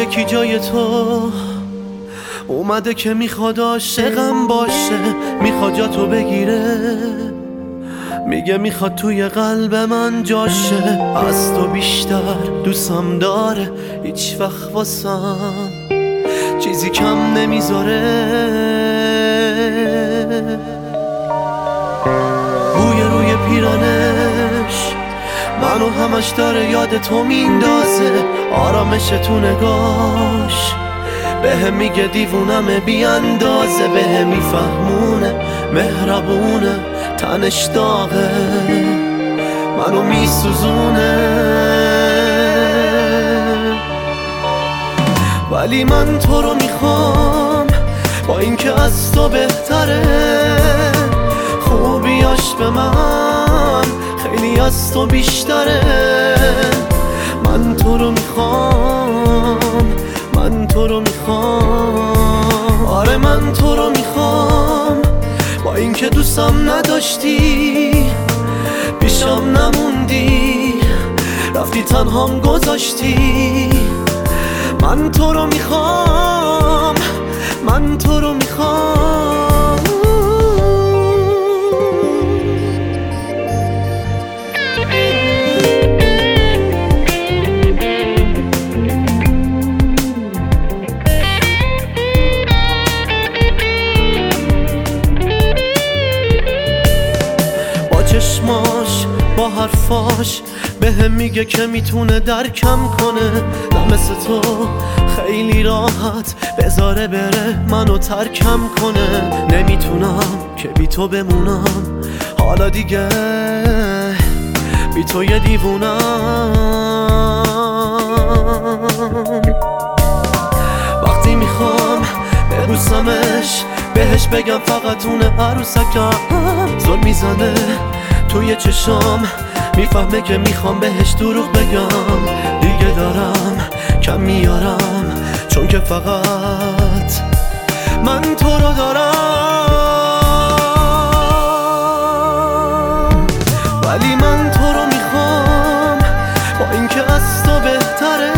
یکی جای تو اومده که میخواد عاشقم باشه، میخواد جا تو بگیره، میگه میخواد توی قلب من جاشه. از تو بیشتر دوستم داره، هیچ وقت واسم چیزی کم نمیذاره. بوی روی پیرانش منو همش داره یاد تو میندازه، آرامش تو نگاش بهم میگه دیوونم بی اندازه، بهم میفهمونه مهربونه، تنش داغه منو میسوزونه. ولی من تو رو میخوام، با اینکه از تو بهتره، خوبیاش به من خیلی از تو بیشتره. من تو رو میخوام، من تو رو میخوام، آره من تو رو میخوام. با اینکه دوستم نداشتی، پیشم نموندی، رفتی تنهام گذاشتی. من تو رو میخوام، من تو رو میخوام. با چشماش با حرفاش بهم میگه که میتونه درکم کنه، نه مثل تو خیلی راحت بذاره بره منو ترکم کنه. نمیتونم که بی تو بمونم، حالا دیگه بی تو یه دیوونم. وقتی میخوام ببوسمش، بهش بگم فقط اونه عروسکم، زل میزنه توی چشام، میفهمه که میخوام بهش دروغ بگم. دیگه دارم کم میارم، چون که فقط من تو رو دارم. ولی من تو رو میخوام، با اینکه از تو بهتره،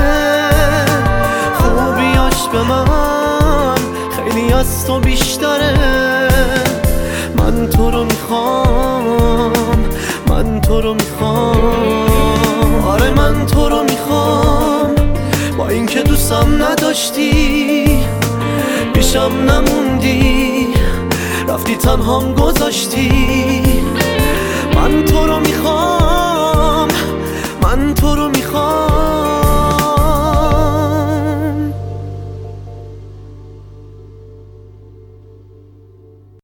خوبیاش به من خیلی از تو بیشتره. من تو رو میخوام، من تو رو میخوام، آره من تو رو میخوام. با اینکه دوستم نداشتی، پیشم نموندی، رفتی تنهام گذاشتی. من تو رو میخوام، من تو